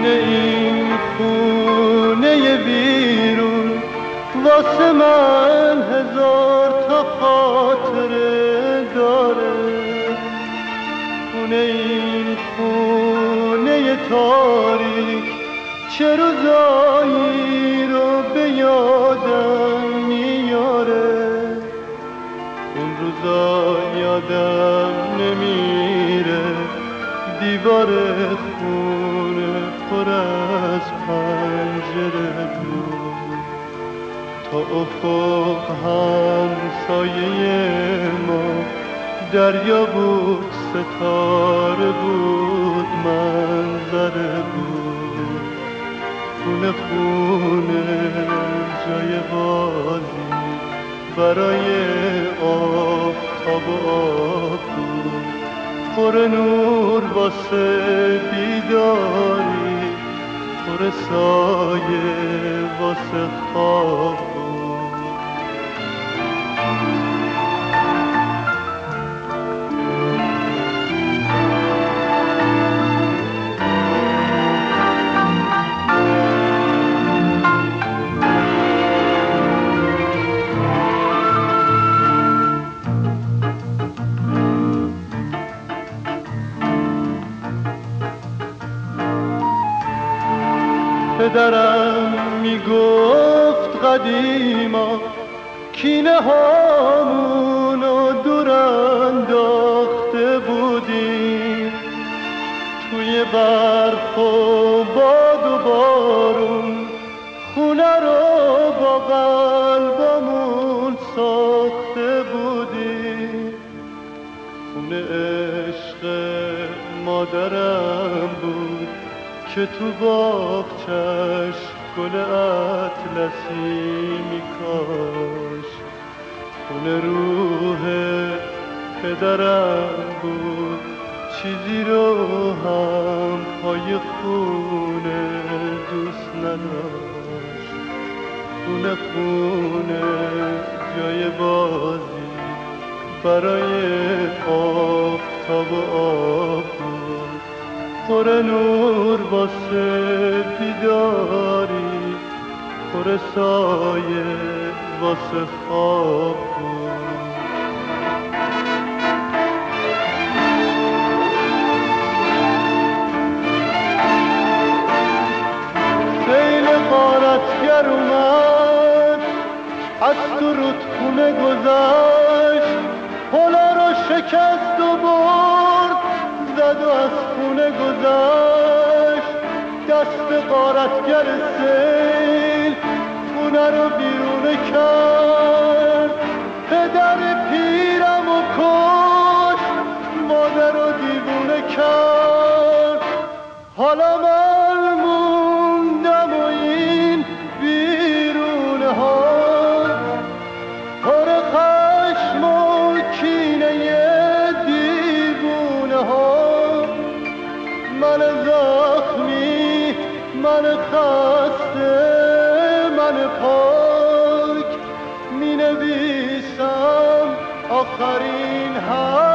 این خونه ویرون واسه من هزار تا خاطره داره. خونه این خونه تاریک چه روزایی رو به یادم میاره. اون روزا یادم نمیره، دیوار خونه پر از پنجره بود. تا افق همسایه ما دریا بود، ستاره بود، منظره بود. خونه خونه جای بازی برای آفتاب و آب بود. پر نور واسه بیداری، پر سایه واسه خواب بود. پدرم میگفت قدیما کینه هامونو دور انداخته بودیم. توی برف و باد و بارون خونه رو با قلبمون ساخته بودیم. خونه عشق مادرم بود که تو باغچش گل اطلسی میکاش. خونه روح پدرم بود، چیزی رو هم پای خونه دوست نداشت. خونه خونه جای بازی برای آفتاب و آب بود. پر نور واسه بیداری، پر سایه واسه خواب بود. سیل غارتگر اومد، از تو رودخونه گذشت، پلا رو شکست و برد، زد و از خونه گذشت. دست غارتگر سیل خونه رو بیرون کرد. پدر پیرم و کشت، مادر رو دیوونه کرد. حالا من موندم و این بیرونه ها پر خشم و کینه دیوونه ها. من زخمی، من خسته، من پاک، می نویسم آخرین حرف